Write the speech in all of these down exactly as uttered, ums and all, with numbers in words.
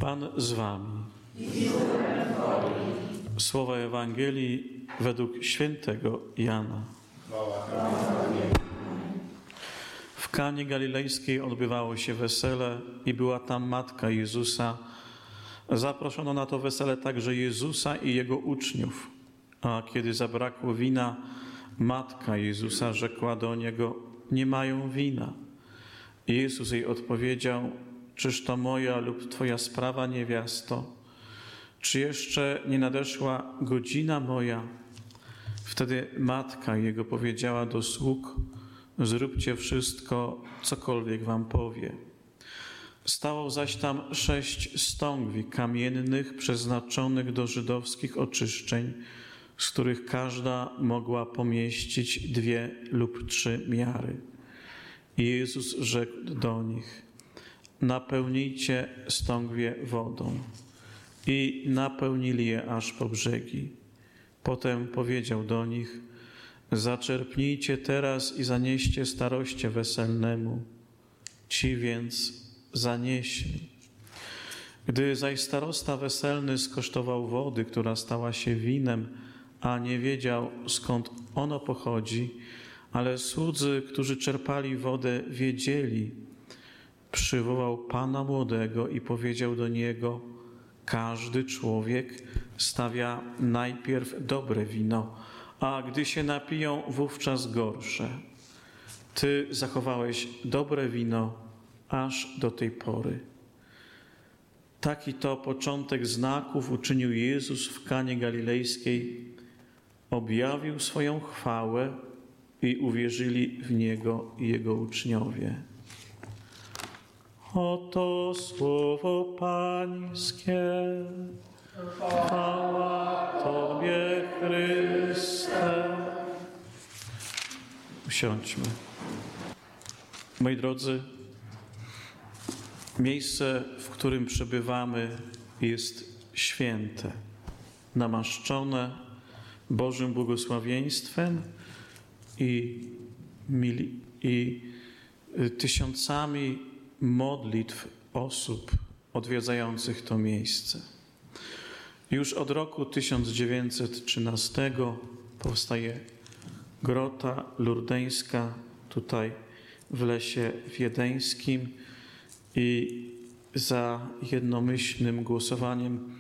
Pan z wami. Słowa Ewangelii według świętego Jana. W Kanie Galilejskiej odbywało się wesele i była tam matka Jezusa. Zaproszono na to wesele także Jezusa i Jego uczniów. A kiedy zabrakło wina, matka Jezusa rzekła do Niego: nie mają wina. I Jezus jej odpowiedział: czyż to moja lub Twoja sprawa, niewiasto? Czy jeszcze nie nadeszła godzina moja? Wtedy matka Jego powiedziała do sług: zróbcie wszystko, cokolwiek wam powie. Stało zaś tam sześć stągwi kamiennych przeznaczonych do żydowskich oczyszczeń, z których każda mogła pomieścić dwie lub trzy miary. I Jezus rzekł do nich: napełnijcie stągwie wodą. I napełnili je aż po brzegi. Potem powiedział do nich: zaczerpnijcie teraz i zanieście staroście weselnemu. Ci więc zanieśli. Gdy zaś starosta weselny skosztował wody, która stała się winem, a nie wiedział, skąd ono pochodzi, ale słudzy, którzy czerpali wodę, wiedzieli, przywołał pana młodego i powiedział do niego: każdy człowiek stawia najpierw dobre wino, a gdy się napiją, wówczas gorsze. Ty zachowałeś dobre wino aż do tej pory. Taki to początek znaków uczynił Jezus w Kanie Galilejskiej. Objawił swoją chwałę i uwierzyli w Niego i Jego uczniowie. Oto słowo Pańskie. Chwała Tobie, Chryste. Usiądźmy. Moi drodzy, miejsce, w którym przebywamy, jest święte, namaszczone Bożym błogosławieństwem i, mili, i tysiącami modlitw osób odwiedzających to miejsce. Już od roku tysiąc dziewięćset trzynastego powstaje grota lurdeńska tutaj w Lesie Wiedeńskim i za jednomyślnym głosowaniem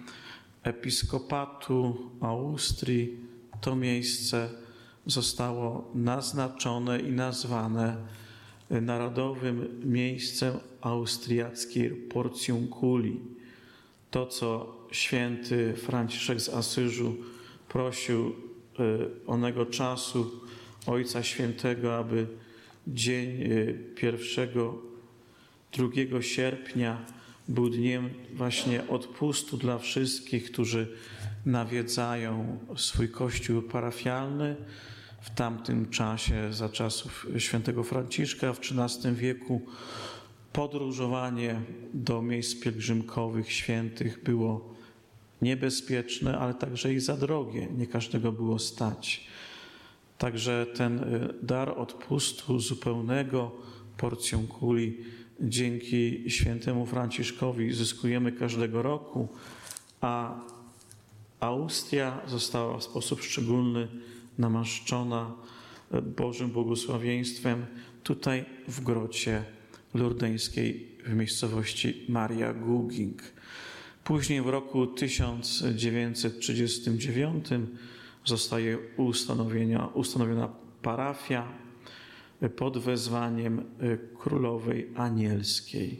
episkopatu Austrii to miejsce zostało naznaczone i nazwane narodowym miejscem austriackiej Porciunculi. To, co święty Franciszek z Asyżu prosił onego czasu Ojca Świętego, aby dzień pierwszego, drugiego sierpnia był dniem właśnie odpustu dla wszystkich, którzy nawiedzają swój kościół parafialny. W tamtym czasie, za czasów świętego Franciszka w trzynastym wieku, podróżowanie do miejsc pielgrzymkowych świętych było niebezpieczne, ale także i za drogie. Nie każdego było stać. Także ten dar odpustu zupełnego Porciunculi dzięki świętemu Franciszkowi zyskujemy każdego roku, a Austria została w sposób szczególny namaszczona Bożym błogosławieństwem tutaj w grocie lurdeńskiej w miejscowości Maria Guging. Później w roku tysiąc dziewięćset trzydziestym dziewiątym zostaje ustanowiona, ustanowiona parafia pod wezwaniem Królowej Anielskiej.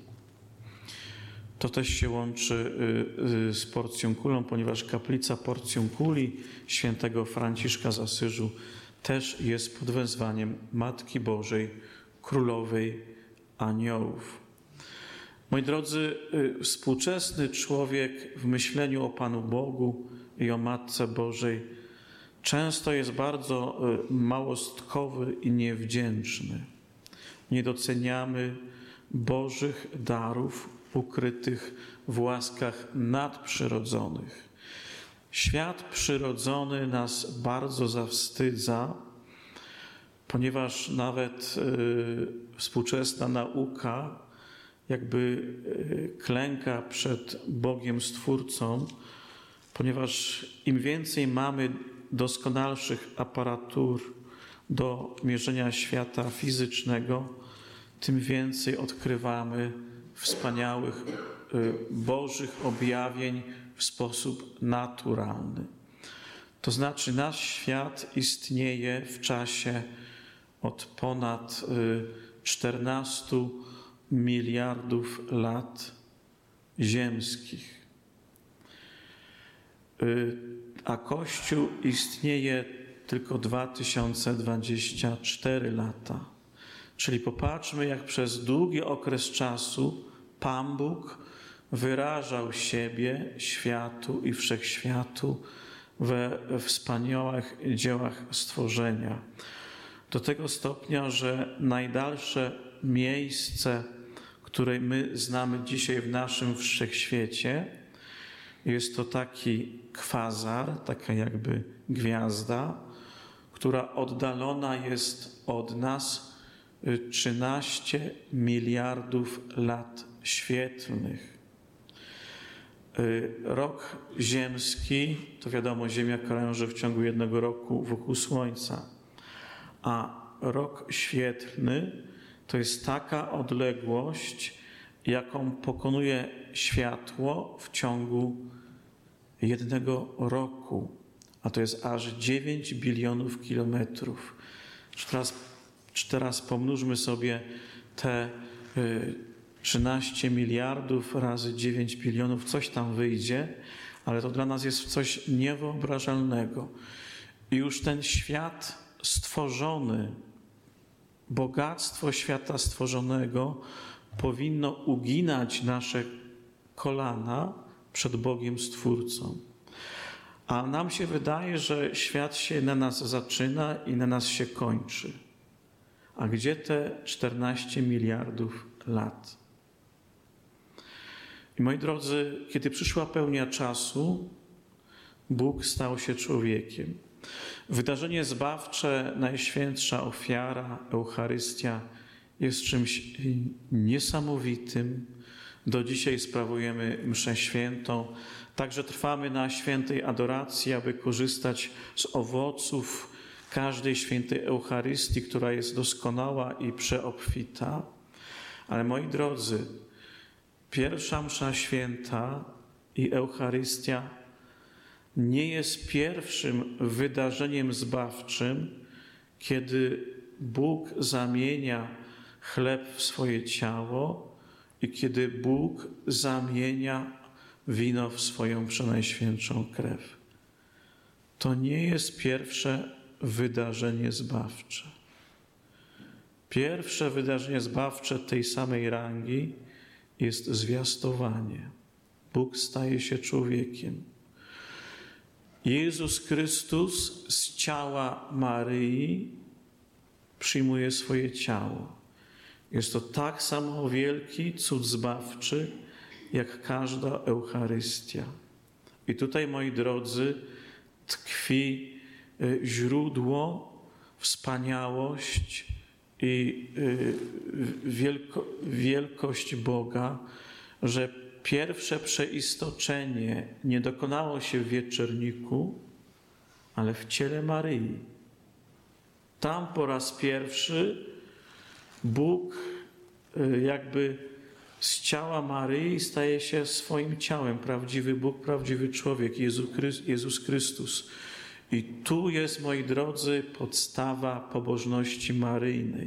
To też się łączy z Porciunkulą, ponieważ kaplica Porciunculi świętego Franciszka z Asyżu też jest pod wezwaniem Matki Bożej, Królowej Aniołów. Moi drodzy, współczesny człowiek w myśleniu o Panu Bogu i o Matce Bożej często jest bardzo małostkowy i niewdzięczny. Nie doceniamy Bożych darów ukrytych w łaskach nadprzyrodzonych. Świat przyrodzony nas bardzo zawstydza, ponieważ nawet y, współczesna nauka jakby klęka przed Bogiem Stwórcą, ponieważ im więcej mamy doskonalszych aparatur do mierzenia świata fizycznego, tym więcej odkrywamy wspaniałych Bożych objawień w sposób naturalny. To znaczy nasz świat istnieje w czasie od ponad czternastu miliardów lat ziemskich. A Kościół istnieje tylko dwa tysiące dwadzieścia cztery lata. Czyli popatrzmy, jak przez długi okres czasu Pan Bóg wyrażał siebie światu i wszechświatu we wspaniałych dziełach stworzenia. Do tego stopnia, że najdalsze miejsce, które my znamy dzisiaj w naszym wszechświecie, jest to taki kwazar, taka jakby gwiazda, która oddalona jest od nas trzynaście miliardów lat świetlnych. Rok ziemski, to wiadomo, Ziemia krąży w ciągu jednego roku wokół Słońca, a rok świetlny to jest taka odległość, jaką pokonuje światło w ciągu jednego roku, a to jest aż dziewięć bilionów kilometrów. Czy teraz, czy teraz pomnóżmy sobie te y, trzynaście miliardów razy dziewięć bilionów, coś tam wyjdzie, ale to dla nas jest coś niewyobrażalnego. I już ten świat stworzony, bogactwo świata stworzonego powinno uginać nasze kolana przed Bogiem Stwórcą. A nam się wydaje, że świat się na nas zaczyna i na nas się kończy. A gdzie te czternaście miliardów lat? I moi drodzy, kiedy przyszła pełnia czasu, Bóg stał się człowiekiem. Wydarzenie zbawcze, Najświętsza Ofiara, Eucharystia jest czymś niesamowitym. Do dzisiaj sprawujemy mszę świętą. Także trwamy na świętej adoracji, aby korzystać z owoców każdej świętej Eucharystii, która jest doskonała i przeobfita. Ale moi drodzy, pierwsza msza święta i Eucharystia nie jest pierwszym wydarzeniem zbawczym, kiedy Bóg zamienia chleb w swoje ciało i kiedy Bóg zamienia wino w swoją przenajświętszą krew. To nie jest pierwsze wydarzenie zbawcze. Pierwsze wydarzenie zbawcze tej samej rangi jest zwiastowanie. Bóg staje się człowiekiem. Jezus Chrystus z ciała Maryi przyjmuje swoje ciało. Jest to tak samo wielki cud zbawczy, jak każda Eucharystia. I tutaj, moi drodzy, tkwi źródło, wspaniałość i wielko, wielkość Boga, że pierwsze przeistoczenie nie dokonało się w wieczorniku, ale w ciele Maryi. Tam po raz pierwszy Bóg jakby z ciała Maryi staje się swoim ciałem. Prawdziwy Bóg, prawdziwy człowiek, Jezus Chrystus. I tu jest, moi drodzy, podstawa pobożności maryjnej.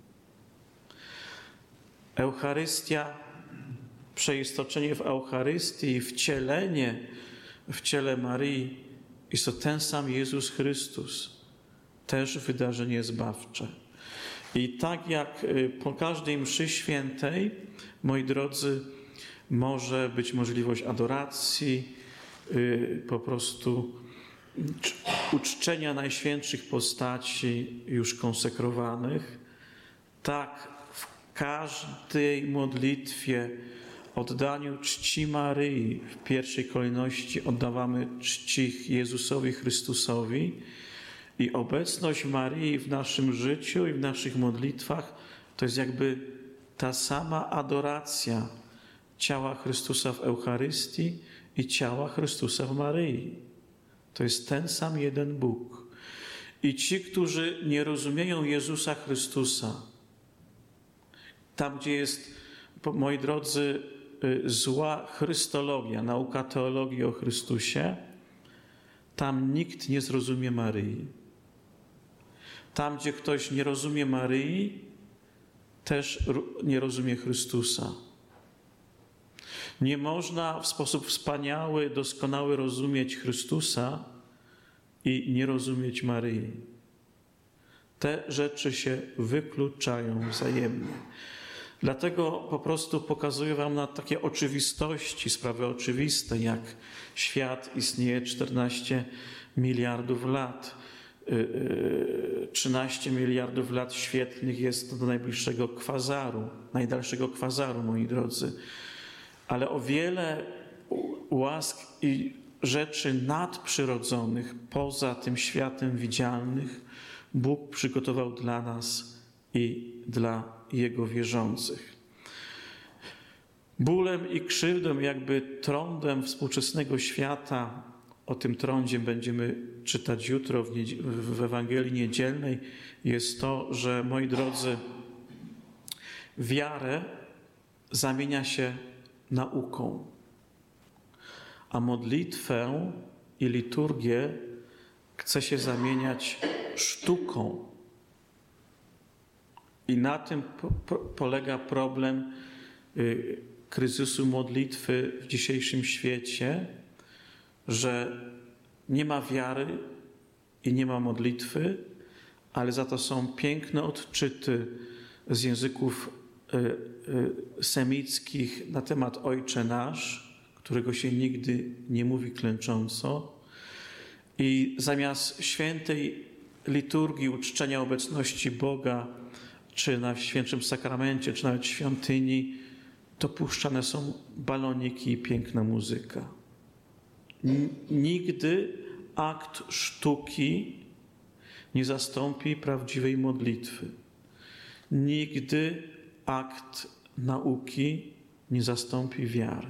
Eucharystia, przeistoczenie w Eucharystii, wcielenie w ciele Maryi, jest to ten sam Jezus Chrystus. Też wydarzenie zbawcze. I tak jak po każdej mszy świętej, moi drodzy, może być możliwość adoracji, po prostu uczczenia najświętszych postaci już konsekrowanych, tak w każdej modlitwie, oddaniu czci Maryi, w pierwszej kolejności oddawamy czci Jezusowi Chrystusowi i obecność Maryi w naszym życiu i w naszych modlitwach to jest jakby ta sama adoracja ciała Chrystusa w Eucharystii i ciała Chrystusa w Maryi. To jest ten sam jeden Bóg. I ci, którzy nie rozumieją Jezusa Chrystusa, tam gdzie jest, moi drodzy, zła chrystologia, nauka teologii o Chrystusie, tam nikt nie zrozumie Maryi. Tam, gdzie ktoś nie rozumie Maryi, też nie rozumie Chrystusa. Nie można w sposób wspaniały, doskonały rozumieć Chrystusa i nie rozumieć Maryi. Te rzeczy się wykluczają wzajemnie. Dlatego po prostu pokazuję wam na takie oczywistości, sprawy oczywiste, jak świat istnieje czternaście miliardów lat. trzynaście miliardów lat świetlnych jest do najbliższego kwazaru, najdalszego kwazaru, moi drodzy. Ale o wiele łask i rzeczy nadprzyrodzonych, poza tym światem widzialnych, Bóg przygotował dla nas i dla Jego wierzących. Bólem i krzywdą, jakby trądem współczesnego świata, o tym trądzie będziemy czytać jutro w, niedzie- w Ewangelii Niedzielnej, jest to, że, moi drodzy, wiarę zamienia się nauką, a modlitwę i liturgię chce się zamieniać sztuką. I na tym po, po, polega problem y, kryzysu modlitwy w dzisiejszym świecie, że nie ma wiary i nie ma modlitwy, ale za to są piękne odczyty z języków y, y, semickich na temat Ojcze Nasz, którego się nigdy nie mówi klęcząco. I zamiast świętej liturgii uczczenia obecności Boga, czy na świętym sakramencie, czy nawet w świątyni, to puszczane są baloniki i piękna muzyka. Nigdy akt sztuki nie zastąpi prawdziwej modlitwy. Nigdy akt nauki nie zastąpi wiary.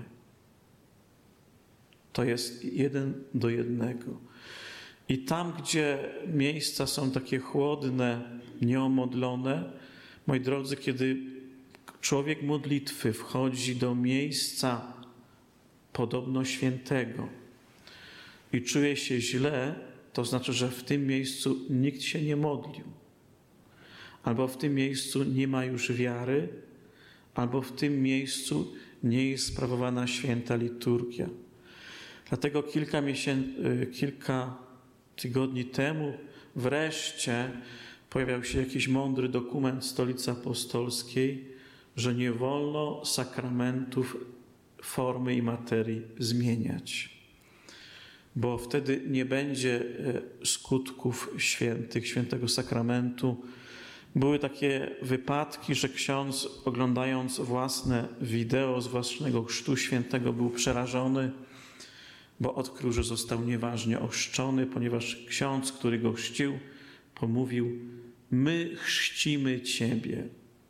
To jest jeden do jednego. I tam, gdzie miejsca są takie chłodne, nieomodlone, moi drodzy, kiedy człowiek modlitwy wchodzi do miejsca podobno świętego i czuje się źle, to znaczy, że w tym miejscu nikt się nie modlił. Albo w tym miejscu nie ma już wiary, albo w tym miejscu nie jest sprawowana święta liturgia. Dlatego kilka miesięcy, kilka tygodni temu wreszcie pojawiał się jakiś mądry dokument Stolicy Apostolskiej, że nie wolno sakramentów formy i materii zmieniać, bo wtedy nie będzie skutków świętych, świętego sakramentu. Były takie wypadki, że ksiądz, oglądając własne wideo z własnego chrztu świętego, był przerażony, bo odkrył, że został nieważnie ochrzczony, ponieważ ksiądz, który go chrzcił, pomówił: my chrzcimy Ciebie.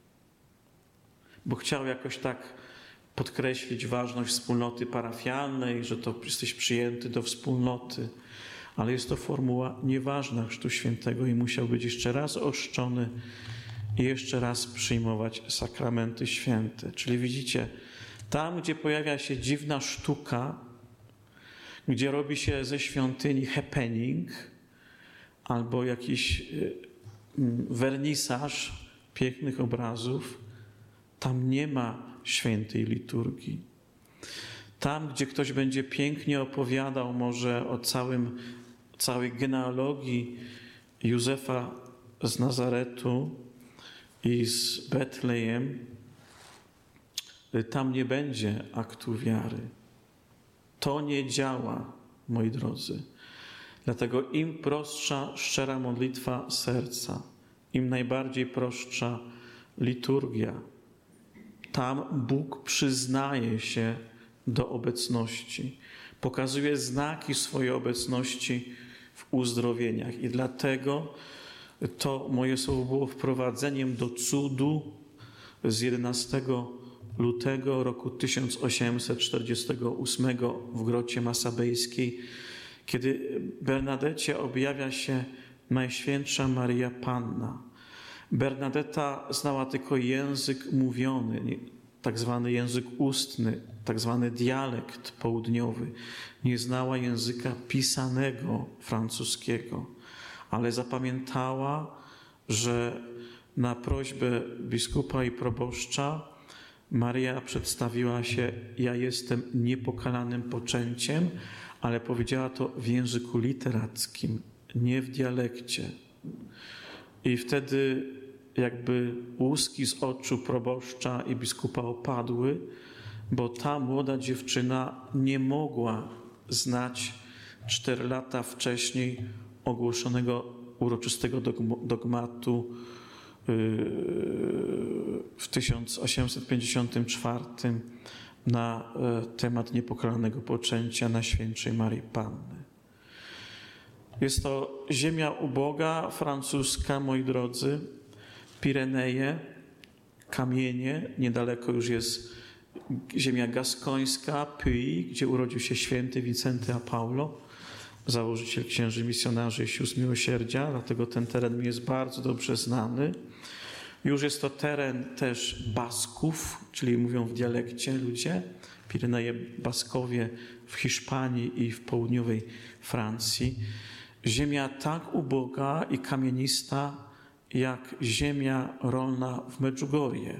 Bo chciał jakoś tak podkreślić ważność wspólnoty parafialnej, że to jesteś przyjęty do wspólnoty. Ale jest to formuła nieważna chrztu świętego i musiał być jeszcze raz ochrzczony i jeszcze raz przyjmować sakramenty święte. Czyli widzicie, tam, gdzie pojawia się dziwna sztuka, gdzie robi się ze świątyni happening albo jakiś wernisaż pięknych obrazów, tam nie ma świętej liturgii. Tam, gdzie ktoś będzie pięknie opowiadał może o całym, całej genealogii Józefa z Nazaretu i z Betlejem, tam nie będzie aktu wiary. To nie działa, moi drodzy. Dlatego im prostsza, szczera modlitwa serca, im najbardziej prostsza liturgia, tam Bóg przyznaje się do obecności. Pokazuje znaki swojej obecności w uzdrowieniach. I dlatego to moje słowo było wprowadzeniem do cudu, z jedenastego lutego roku tysiąc osiemset czterdziestego ósmego w grocie Masabejskiej, kiedy Bernadecie objawia się Najświętsza Maryja Panna. Bernadetta znała tylko język mówiony, tak zwany język ustny, tak zwany dialekt południowy. Nie znała języka pisanego francuskiego, ale zapamiętała, że na prośbę biskupa i proboszcza Maryja przedstawiła się: ja jestem niepokalanym poczęciem, ale powiedziała to w języku literackim, nie w dialekcie. I wtedy jakby łuski z oczu proboszcza i biskupa opadły, bo ta młoda dziewczyna nie mogła znać cztery lata wcześniej ogłoszonego uroczystego dogmatu w tysiąc osiemset pięćdziesiątym czwartym na temat niepokalanego poczęcia Najświętszej Maryi Panny. Jest to ziemia uboga, francuska, moi drodzy, Pireneje, kamienie, niedaleko już jest ziemia gaskońska, Puy, gdzie urodził się święty Wincenty a Paulo, założyciel księży misjonarzy i sióstr miłosierdzia, dlatego ten teren mi jest bardzo dobrze znany. Już jest to teren też Basków, czyli mówią w dialekcie ludzie, Pireneje, Baskowie w Hiszpanii i w południowej Francji. Ziemia tak uboga i kamienista, jak ziemia rolna w Medjugorje.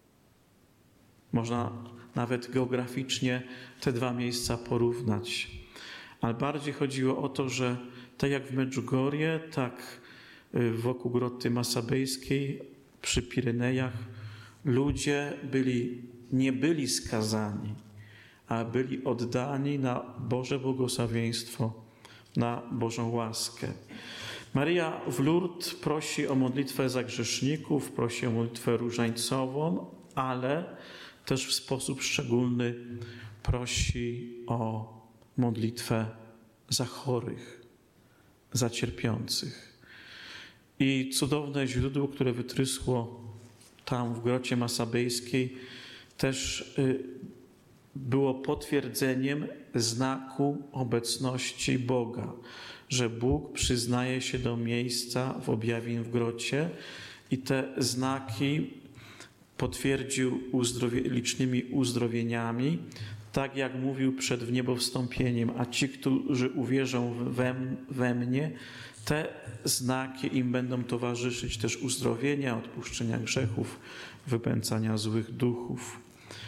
Można nawet geograficznie te dwa miejsca porównać. Ale bardziej chodziło o to, że tak jak w Medjugorje, tak wokół groty Masabejskiej, przy Pirenejach, ludzie byli, nie byli skazani, a byli oddani na Boże błogosławieństwo, na Bożą łaskę. Maryja w Lourdes prosi o modlitwę za grzeszników, prosi o modlitwę różańcową, ale też w sposób szczególny prosi o modlitwę za chorych, za cierpiących. I cudowne źródło, które wytryskło tam w grocie Masabejskiej, też było potwierdzeniem znaku obecności Boga, że Bóg przyznaje się do miejsca w objawień w grocie i te znaki potwierdził uzdrowie, licznymi uzdrowieniami, tak jak mówił przed wniebowstąpieniem, a ci, którzy uwierzą we, we mnie, te znaki im będą towarzyszyć, też uzdrowienia, odpuszczenia grzechów, wypędzania złych duchów.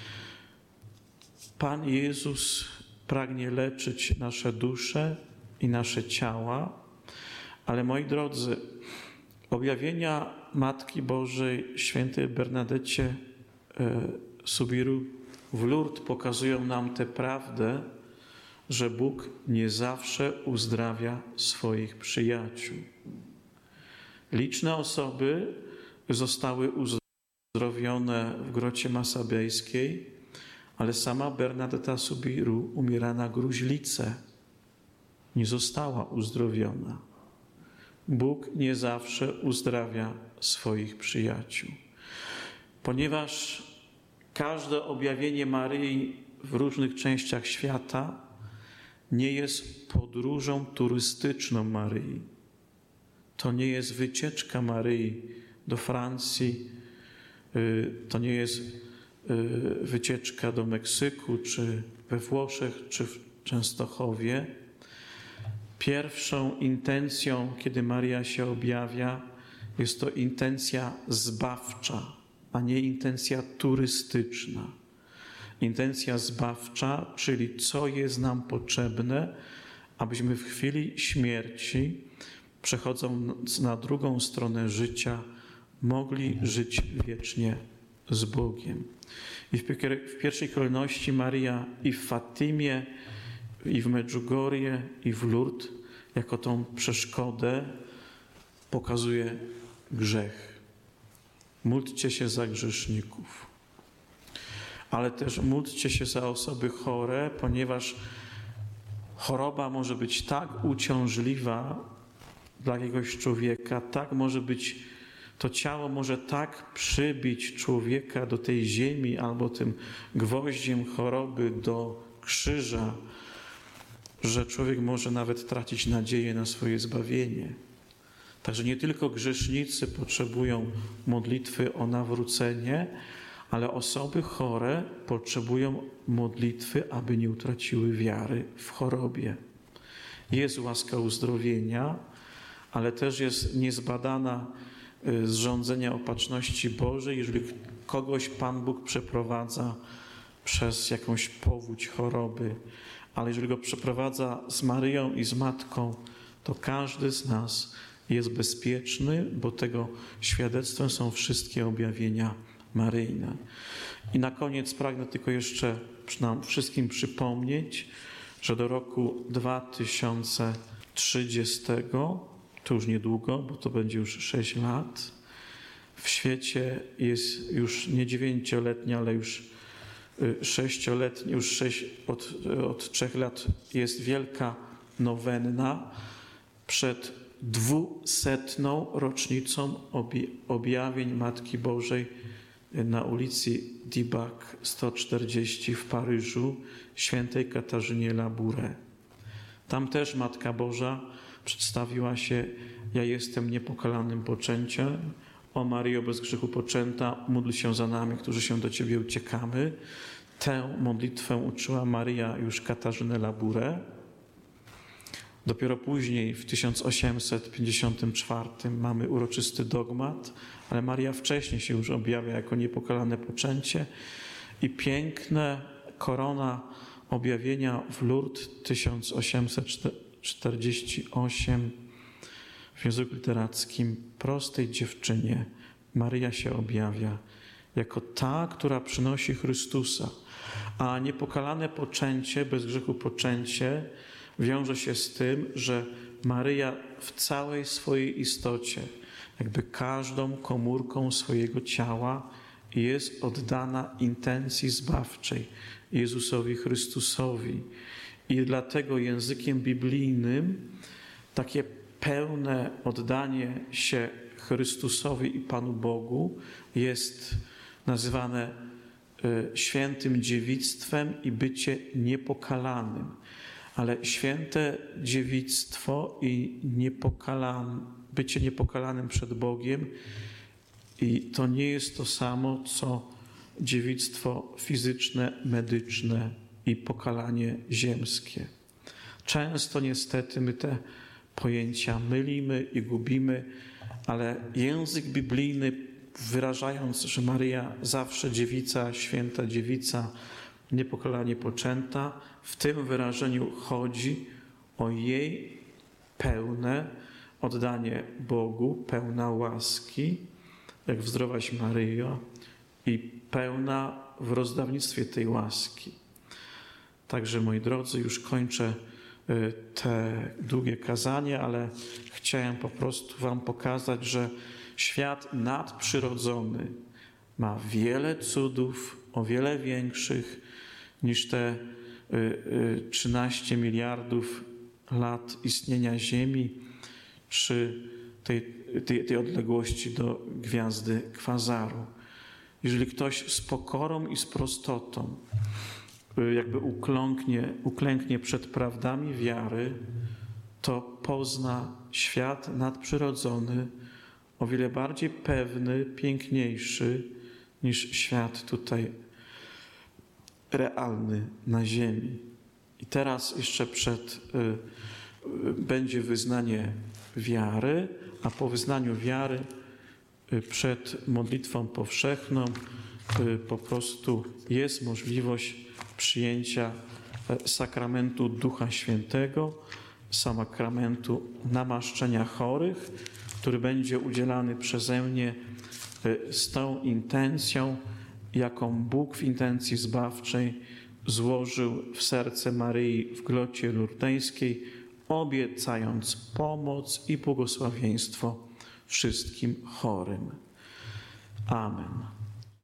Pan Jezus pragnie leczyć nasze dusze i nasze ciała, ale moi drodzy, objawienia Matki Bożej świętej Bernadecie Soubirous w Lourdes pokazują nam tę prawdę, że Bóg nie zawsze uzdrawia swoich przyjaciół. Liczne osoby zostały uzdrowione w grocie Masabejskiej, ale sama Bernadetta Soubirous umiera na gruźlicę. Nie została uzdrowiona. Bóg nie zawsze uzdrawia swoich przyjaciół. Ponieważ każde objawienie Maryi w różnych częściach świata nie jest podróżą turystyczną Maryi. To nie jest wycieczka Maryi do Francji, to nie jest wycieczka do Meksyku, czy we Włoszech, czy w Częstochowie. Pierwszą intencją, kiedy Maryja się objawia, jest to intencja zbawcza, a nie intencja turystyczna. Intencja zbawcza, czyli co jest nam potrzebne, abyśmy w chwili śmierci, przechodząc na drugą stronę życia, mogli żyć wiecznie z Bogiem. I w, w pierwszej kolejności Maryja i w Fatimie, i w Medjugorje, i w Lourdes jako tą przeszkodę pokazuje grzech. Módlcie się za grzeszników. Ale też módlcie się za osoby chore, ponieważ choroba może być tak uciążliwa dla jakiegoś człowieka, tak może być To ciało może tak przybić człowieka do tej ziemi albo tym gwoździem choroby do krzyża, że człowiek może nawet tracić nadzieję na swoje zbawienie. Także nie tylko grzesznicy potrzebują modlitwy o nawrócenie, ale osoby chore potrzebują modlitwy, aby nie utraciły wiary w chorobie. Jest łaska uzdrowienia, ale też jest niezbadana zrządzenia opatrzności Bożej, jeżeli kogoś Pan Bóg przeprowadza przez jakąś powódź choroby, ale jeżeli go przeprowadza z Maryją i z Matką, to każdy z nas jest bezpieczny, bo tego świadectwem są wszystkie objawienia maryjne. I na koniec pragnę tylko jeszcze nam wszystkim przypomnieć, że do roku dwa tysiące trzydziestego, to już niedługo, bo to będzie już sześć lat, w świecie jest już nie dziewięcioletnia, ale już sześcioletnia, już sześć, od, od trzech lat jest wielka nowenna przed dwusetną rocznicą objawień Matki Bożej na ulicy Dibach sto czterdzieści w Paryżu, świętej Katarzynie Labouré. Tam też Matka Boża przedstawiła się: ja jestem niepokalanym poczęciem, o Maryjo bez grzechu poczęta, módl się za nami, którzy się do Ciebie uciekamy. Tę modlitwę uczyła Maryja już Katarzynę Labouré. Dopiero później, w tysiąc osiemset pięćdziesiątym czwartym, mamy uroczysty dogmat, ale Maria wcześniej się już objawia jako niepokalane poczęcie i piękna korona objawienia w Lourdes tysiąc osiemset czterdziesty ósmy w języku literackim: prostej dziewczynie Maryja się objawia jako ta, która przynosi Chrystusa, a niepokalane poczęcie, bez grzechu poczęcie wiąże się z tym, że Maryja w całej swojej istocie, jakby każdą komórką swojego ciała, jest oddana intencji zbawczej Jezusowi Chrystusowi. I dlatego językiem biblijnym takie pełne oddanie się Chrystusowi i Panu Bogu jest nazywane świętym dziewictwem i bycie niepokalanym. Ale święte dziewictwo i niepokalan, bycie niepokalanym przed Bogiem, i to nie jest to samo, co dziewictwo fizyczne, medyczne i pokalanie ziemskie. Często niestety my te pojęcia mylimy i gubimy, ale język biblijny, wyrażając, że Maryja zawsze dziewica, święta dziewica, niepokalanie poczęta, w tym wyrażeniu chodzi o jej pełne oddanie Bogu, pełna łaski, jak w Zdrowaś Maryjo, i pełna w rozdawnictwie tej łaski. Także, moi drodzy, już kończę te długie kazanie, ale chciałem po prostu wam pokazać, że świat nadprzyrodzony ma wiele cudów, o wiele większych niż te trzynaście miliardów lat istnienia Ziemi, czy tej, tej, tej odległości do gwiazdy Kwazaru. Jeżeli ktoś z pokorą i z prostotą jakby uklęknie, uklęknie przed prawdami wiary, to pozna świat nadprzyrodzony, o wiele bardziej pewny, piękniejszy niż świat tutaj realny na ziemi. I teraz jeszcze przed y, y, będzie wyznanie wiary, a po wyznaniu wiary y, przed modlitwą powszechną y, po prostu jest możliwość przyjęcia sakramentu Ducha Świętego, sakramentu namaszczenia chorych, który będzie udzielany przeze mnie z tą intencją, jaką Bóg w intencji zbawczej złożył w serce Maryi w glocie lurdeńskiej, obiecając pomoc i błogosławieństwo wszystkim chorym. Amen.